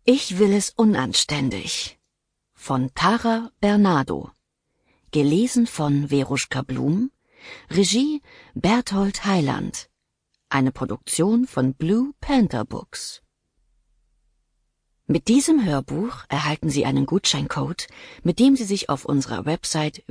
Ich will es unanständig von Tara Bernardo. Gelesen von Veruschka Blum. Regie Berthold Heiland. Eine Produktion von Blue Panther Books. Mit diesem Hörbuch erhalten Sie einen Gutscheincode, mit dem Sie sich auf unserer Website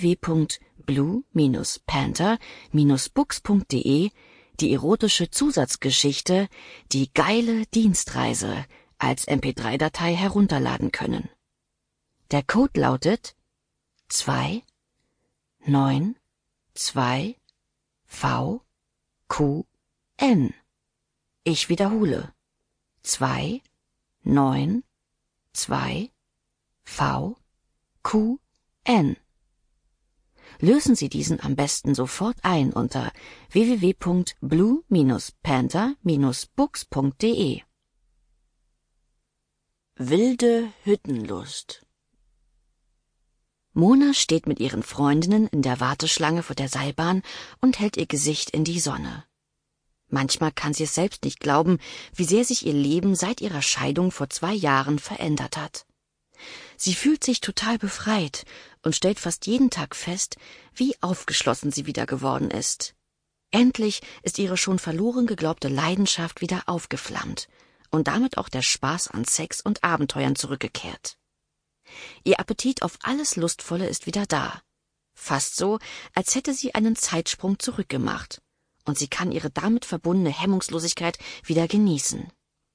www.blue-panther-books.de die erotische Zusatzgeschichte Die geile Dienstreise als MP3-Datei herunterladen können. Der Code lautet 292VQN. Ich wiederhole. 292VQN. Lösen Sie diesen am besten sofort ein unter www.blue-panther-books.de. Wilde Hüttenlust. Mona steht mit ihren Freundinnen in der Warteschlange vor der Seilbahn und hält ihr Gesicht in die Sonne. Manchmal kann sie es selbst nicht glauben, wie sehr sich ihr Leben seit ihrer Scheidung vor 2 Jahren verändert hat. Sie fühlt sich total befreit und stellt fast jeden Tag fest, wie aufgeschlossen sie wieder geworden ist. Endlich ist ihre schon verloren geglaubte Leidenschaft wieder aufgeflammt und damit auch der Spaß an Sex und Abenteuern zurückgekehrt. Ihr Appetit auf alles Lustvolle ist wieder da. Fast so, als hätte sie einen Zeitsprung zurückgemacht. Und sie kann ihre damit verbundene Hemmungslosigkeit wieder genießen.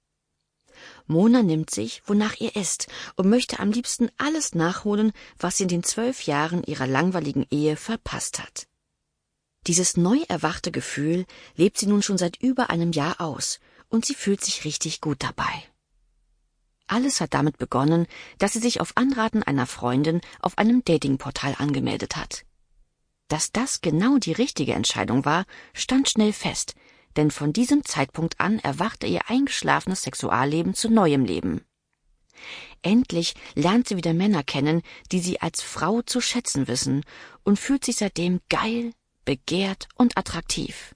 Mona nimmt sich, wonach ihr ist, und möchte am liebsten alles nachholen, was sie in den 12 Jahren ihrer langweiligen Ehe verpasst hat. Dieses neu erwachte Gefühl lebt sie nun schon seit über einem Jahr aus, und sie fühlt sich richtig gut dabei. Alles hat damit begonnen, dass sie sich auf Anraten einer Freundin auf einem Datingportal angemeldet hat. Dass das genau die richtige Entscheidung war, stand schnell fest, denn von diesem Zeitpunkt an erwachte ihr eingeschlafenes Sexualleben zu neuem Leben. Endlich lernt sie wieder Männer kennen, die sie als Frau zu schätzen wissen, und fühlt sich seitdem geil, begehrt und attraktiv.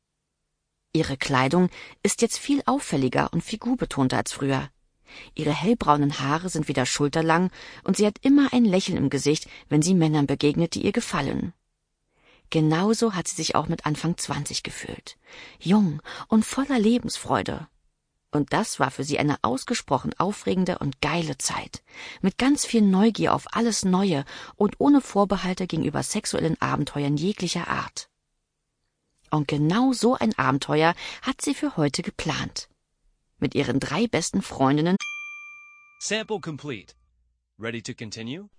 Ihre Kleidung ist jetzt viel auffälliger und figurbetonter als früher. Ihre hellbraunen Haare sind wieder schulterlang und sie hat immer ein Lächeln im Gesicht, wenn sie Männern begegnet, die ihr gefallen. Genauso hat sie sich auch mit Anfang 20 gefühlt. Jung und voller Lebensfreude. Und das war für sie eine ausgesprochen aufregende und geile Zeit. Mit ganz viel Neugier auf alles Neue und ohne Vorbehalte gegenüber sexuellen Abenteuern jeglicher Art. Und genau so ein Abenteuer hat sie für heute geplant. Mit ihren 3 besten Freundinnen. Sample complete. Ready to continue?